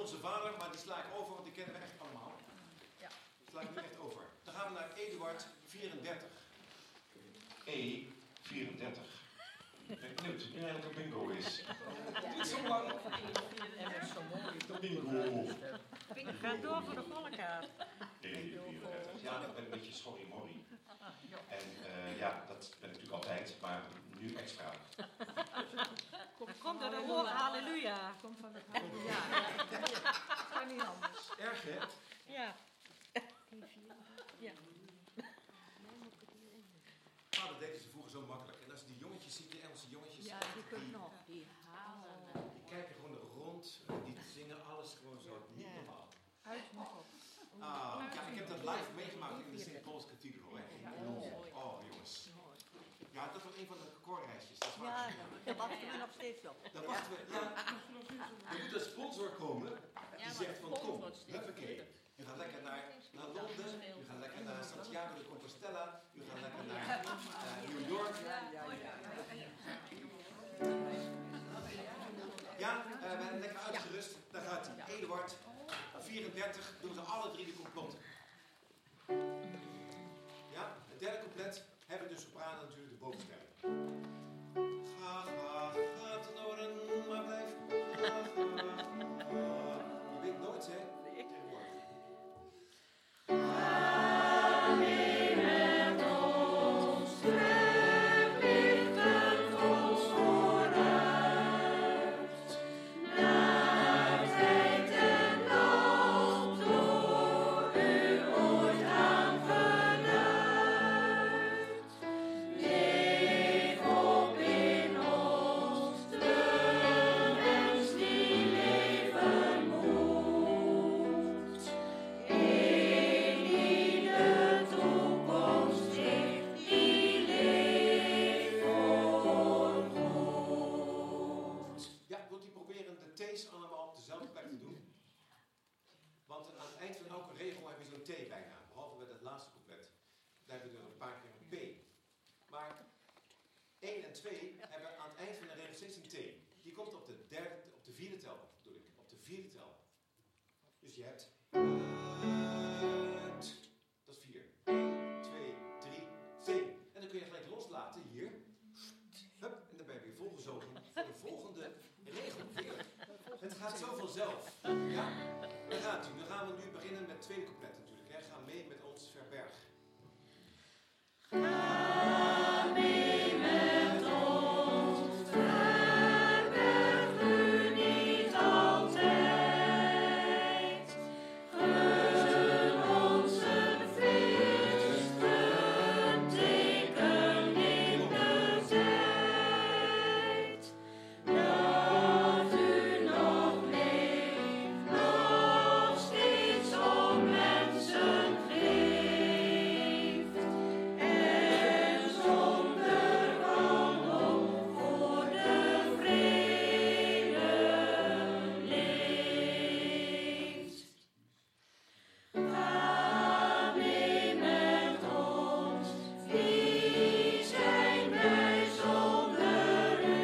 Onze Vader, maar die sla ik over, want die kennen we echt allemaal. Ja. Die sla ik nu echt over. Dan gaan we naar Eduard 34. E34. Ik ben benieuwd wie eigenlijk een bingo is. Het duurt zo lang. En dat is zo mooi. Bingo. Ga door voor de volle kaart. E34. Ja, ik ben een beetje schorrimorrie. En ja, dat ben ik natuurlijk altijd, maar nu extra. Komt door de woord halleluja. Komt van het halleluja. Dat kan niet anders. Erg, hè? Ja. Ja. Dat deden ze vroeger zo makkelijk. En als je die jongetjes ziet, die Engelse jongetjes, Ja, die kunnen nog. Die halen. die kijken gewoon rond, die zingen alles gewoon zo, niet normaal. Uit nog op. Ja, ik heb dat live meegemaakt in de St. Paul's Cathedral. Hè. Oh, jongens. Ja, dat was een van de koorreisjes. Dat is waar. Daar wachten we nog steeds op. Dan wachten we. Ja, er moet een sponsor komen die zegt van kom, huppakee. U gaat lekker naar Londen, u gaat lekker naar Santiago de Compostela, u gaat lekker naar New York. Ja, we zijn lekker uitgerust. Daar gaat hij. Eduard, 34, doen ze alle drie de complotten. Ja, het derde couplet hebben de sopranen natuurlijk de bovenstem. Ga, ga, ga tenoren, maar blijf. Ga, ga, ga. Je weet nooit, hè? Dus je hebt dat is 4. 1, 2, 3, 7. En dan kun je gelijk loslaten hier. Hup, en dan ben je weer volgezogen voor de volgende regel. Het gaat zo vanzelf. Ja, daar gaat u. Dan gaan we nu beginnen met het tweede couplet natuurlijk. Hè. Ga mee met ons Verberg. Ga mee met ons, verberg u niet altijd. Gun ons een feest, een teken in de tijd. Dat u nog leeft, nog steeds om mensen geeft. En zonder wanhoop voor de vrede leeft. Ga mee met ons, wie zijn wij zonder u?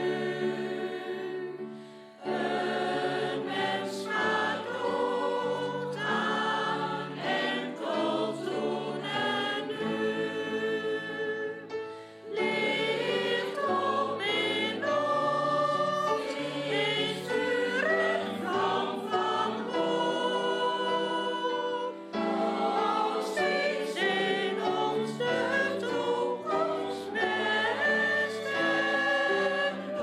Een mens gaat dood aan enkel toen en nu. Licht op in ons, is vurig vlam van hoop. Als steeds in ons de toekomst met sterk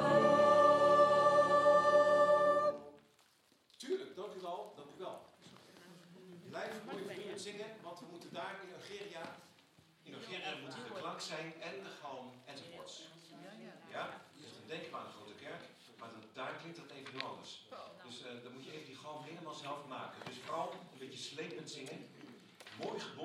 hoop. Tuurlijk, dank u wel, dank u wel. Blijf mooi vriendelijk zingen, want we moeten daar in Nigeria. In Nigeria moet de klank zijn en de galm enzovoorts. Ja, dus dan denk je aan een grote kerk, maar daar klinkt dat even heel anders. Dus dan moet je even die galm helemaal zelf maken. Dus vooral een beetje slepend zingen, mooi gebonden.